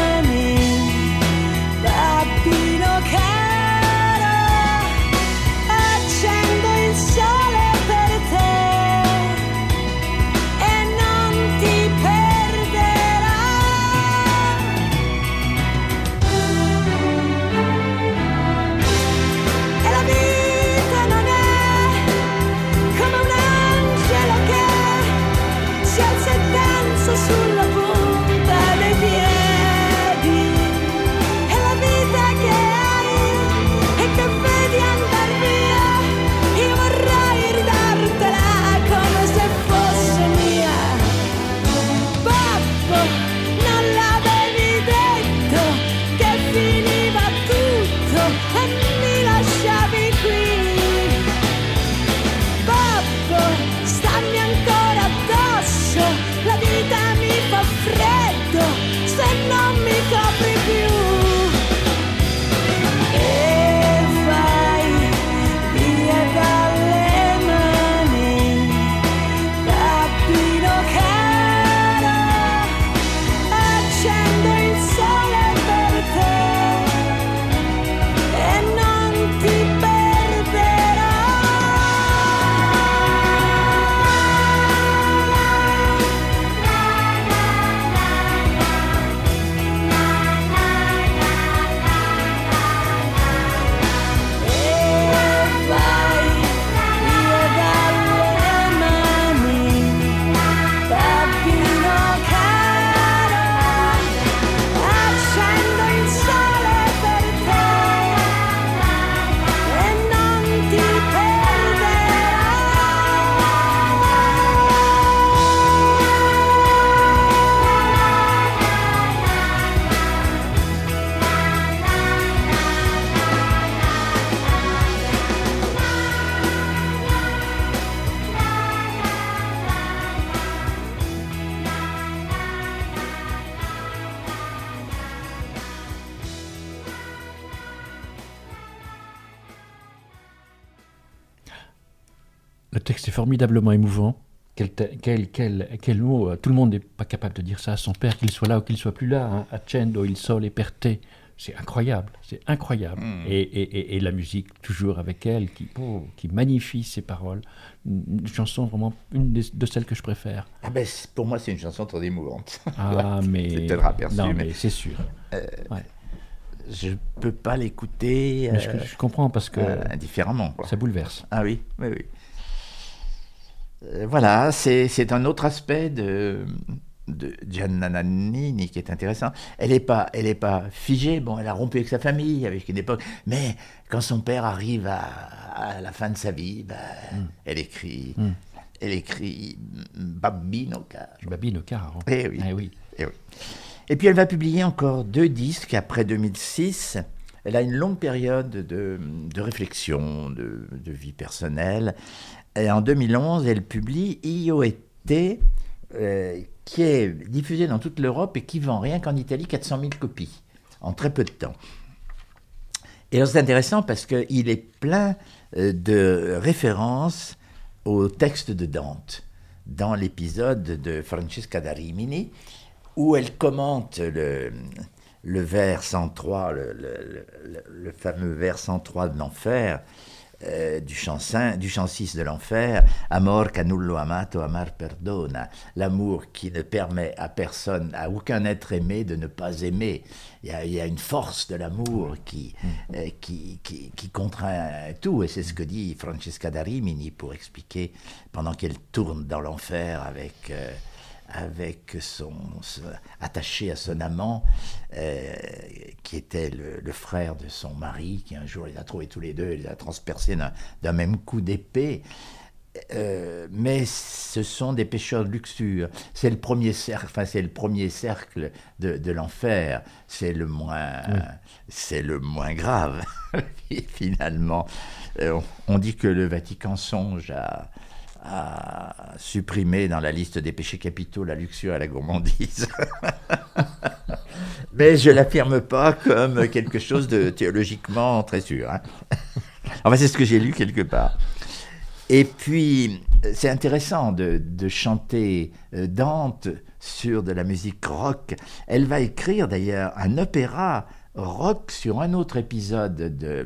texte est formidablement émouvant. Quel, te- quel, quel, quel mot, euh, tout le monde n'est pas capable de dire ça à son père, qu'il soit là ou qu'il soit plus là. Hein. Accendo il sole per te. C'est incroyable, c'est incroyable. Mm. Et, et, et, et la musique, toujours avec elle, qui, oh, qui magnifie ses paroles. Une, une chanson vraiment, une des, de celles que je préfère. Ah ben, c'est- pour moi, c'est une chanson trop émouvante. Ah, mais... C'est peut-être aperçu, non, mais- mais c'est sûr. Euh, Ouais. Je peux pas l'écouter Mais je, euh, je comprends parce que euh, indifféremment, quoi. ça bouleverse. Ah oui, oui, oui. Euh, voilà, c'est, c'est un autre aspect de, de Gianna Nannini qui est intéressant. Elle n'est pas, elle est pas figée, bon, elle a rompu avec sa famille, avec une époque, mais quand son père arrive à, à la fin de sa vie, ben, Mm. elle écrit, Mm. elle écrit Babino Car. Babine Car. Eh oui. Eh oui. Et, oui. Et puis elle va publier encore deux disques après deux mille six. Elle a une longue période de, de réflexion, de, de vie personnelle. Et en deux mille onze, elle publie Io e te, euh, qui est diffusé dans toute l'Europe et qui vend rien qu'en Italie quatre cent mille copies en très peu de temps. Et alors c'est intéressant parce qu'il est plein euh, de références au texte de Dante dans l'épisode de Francesca da Rimini où elle commente le, le vers cent trois, le, le, le, le fameux vers cent trois de l'enfer, euh, du chant cinq, du chant six de l'enfer, Amor canullo amato amar perdona, l'amour qui ne permet à personne, à aucun être aimé de ne pas aimer. Il y a, il y a une force de l'amour qui, mmh. euh, qui, qui, qui contraint tout, et c'est ce que dit Francesca da Rimini pour expliquer, pendant qu'elle tourne dans l'enfer avec... Euh, avec son, son attaché à son amant, euh, qui était le, le frère de son mari, qui un jour les a trouvés tous les deux, les a transpercés d'un, d'un même coup d'épée. Euh, mais ce sont des pécheurs de luxure. C'est le premier cercle, enfin c'est le premier cercle de, de l'enfer. C'est le moins, oui. c'est le moins grave. Finalement, euh, on dit que le Vatican songe à à supprimer dans la liste des péchés capitaux la luxure et la gourmandise. Mais je ne l'affirme pas comme quelque chose de théologiquement très sûr. Hein. Enfin, c'est ce que j'ai lu quelque part. Et puis, c'est intéressant de, de chanter Dante sur de la musique rock. Elle va écrire d'ailleurs un opéra rock sur un autre épisode de...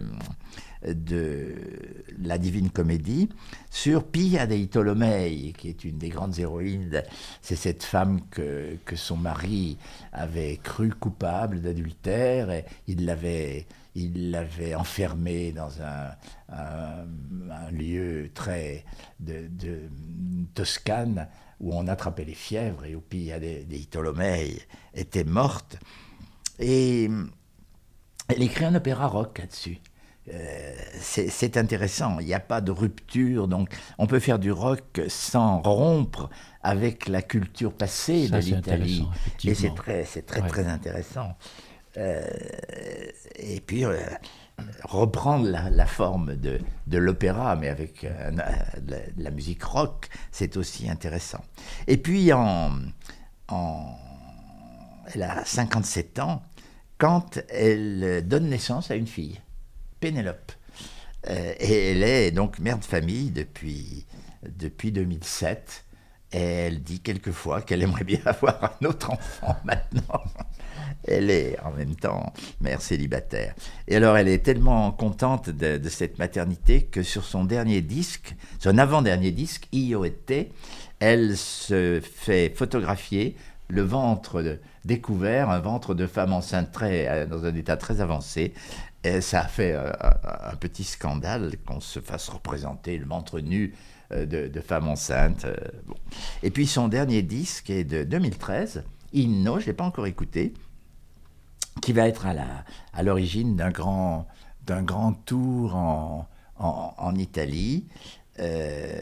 de la Divine Comédie, sur Pia dei Tolomei, qui est une des grandes héroïnes. C'est cette femme que, que son mari avait cru coupable d'adultère, et il l'avait, il l'avait enfermée dans un, un, un lieu très de, de Toscane, où on attrapait les fièvres, et où Pia dei, dei Tolomei était morte. Et elle écrit un opéra rock là-dessus. Euh, c'est, c'est intéressant, il n'y a pas de rupture, donc on peut faire du rock sans rompre avec la culture passée Ça, de l'Italie, et c'est très, c'est très, ouais. très intéressant. Euh, et puis euh, reprendre la, la forme de, de l'opéra, mais avec euh, la, la musique rock, c'est aussi intéressant. Et puis en, en, elle a cinquante-sept ans quand elle donne naissance à une fille, Pénélope. Euh, et elle est donc mère de famille depuis, depuis deux mille sept. Et elle dit quelquefois qu'elle aimerait bien avoir un autre enfant maintenant. Elle est en même temps mère célibataire. Et alors elle est tellement contente de, de cette maternité que sur son dernier disque, son avant-dernier disque, Io e te, elle se fait photographier le ventre de, découvert, un ventre de femme enceinte très, dans un état très avancé. Et ça a fait euh, un, un petit scandale qu'on se fasse représenter le ventre nu euh, de, de femme enceinte. Euh, bon. Et puis son dernier disque est de deux mille treize, Inno, je ne l'ai pas encore écouté, qui va être à, la, à l'origine d'un grand, d'un grand tour en, en, en Italie. Euh,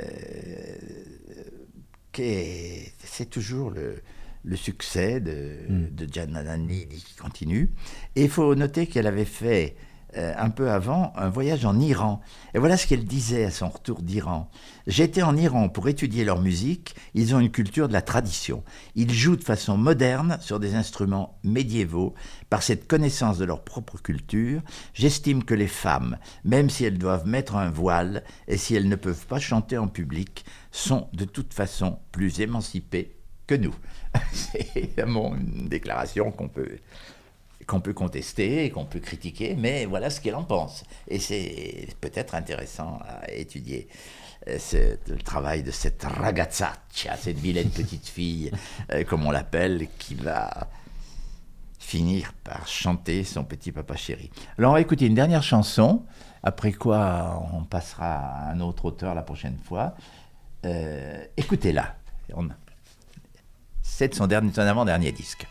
qui est, c'est toujours le... le succès de, mm. de Gianna Nannini qui continue. Et il faut noter qu'elle avait fait euh, un peu avant, un voyage en Iran. Et voilà ce qu'elle disait à son retour d'Iran. « J'étais en Iran pour étudier leur musique. Ils ont une culture de la tradition. Ils jouent de façon moderne sur des instruments médiévaux. Par cette connaissance de leur propre culture, j'estime que les femmes, même si elles doivent mettre un voile et si elles ne peuvent pas chanter en public, sont de toute façon plus émancipées que nous. » C'est évidemment une déclaration qu'on peut, qu'on peut contester, qu'on peut critiquer, mais voilà ce qu'elle en pense. Et c'est peut-être intéressant à étudier. C'est le travail de cette ragazzaccia, cette vilaine petite fille, euh, comme on l'appelle, qui va finir par chanter son petit papa chéri. Alors on va écouter une dernière chanson, après quoi on passera à un autre auteur la prochaine fois. Euh, écoutez-la. On... C'est de son, dernier, son avant-dernier disque.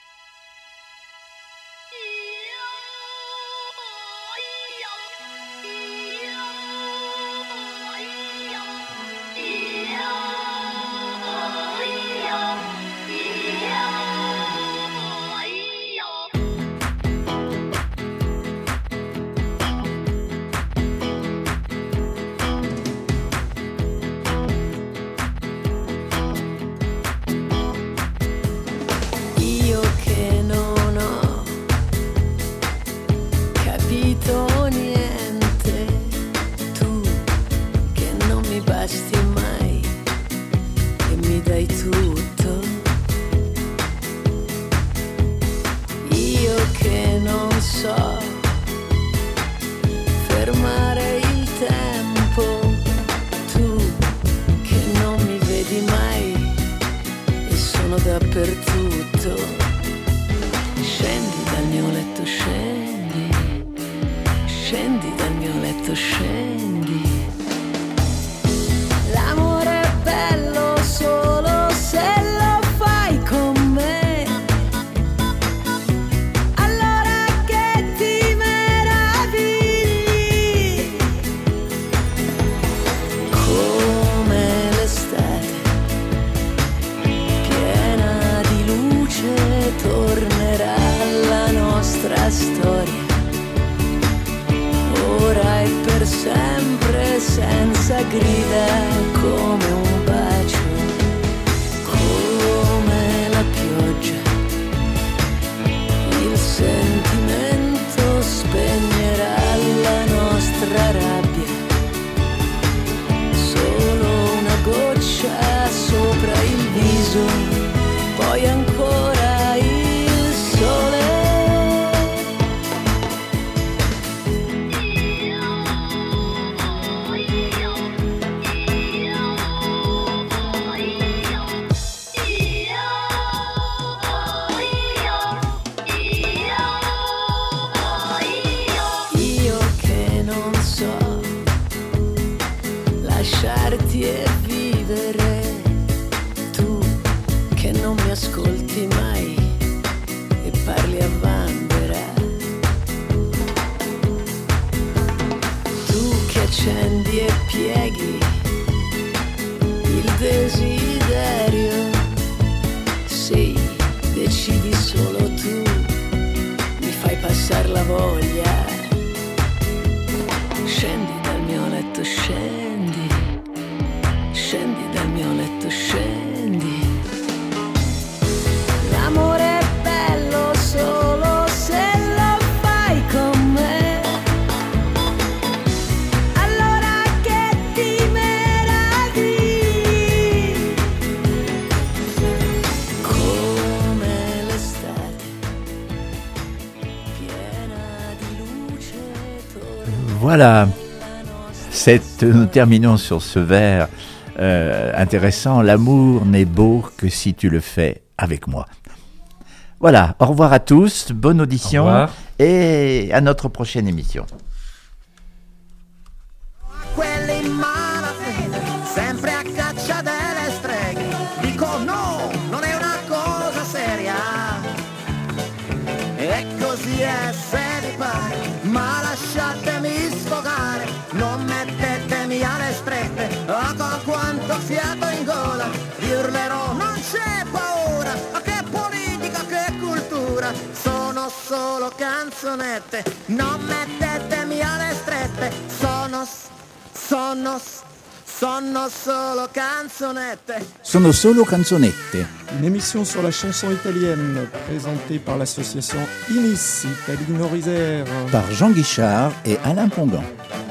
Voilà, cette, nous terminons sur ce vers euh, intéressant. L'amour n'est beau que si tu le fais avec moi. Voilà, au revoir à tous, bonne audition et à notre prochaine émission. Sempre a caccia delle streghe, dico no, non è una cosa seria, e così è se vi pare, ma lasciatemi sfogare, non mettetemi alle strette, oh con quanto fiato in gola, vi urlerò non c'è paura, oh che politica, che cultura, sono sono solo canzonette, non mettetemi alle strette, sono, sono, sono solo canzonette. Sono solo canzonette. Une émission sur la chanson italienne présentée par l'association Inis Italie Nord-Isère. Par Jean Guichard et Alain Pongan.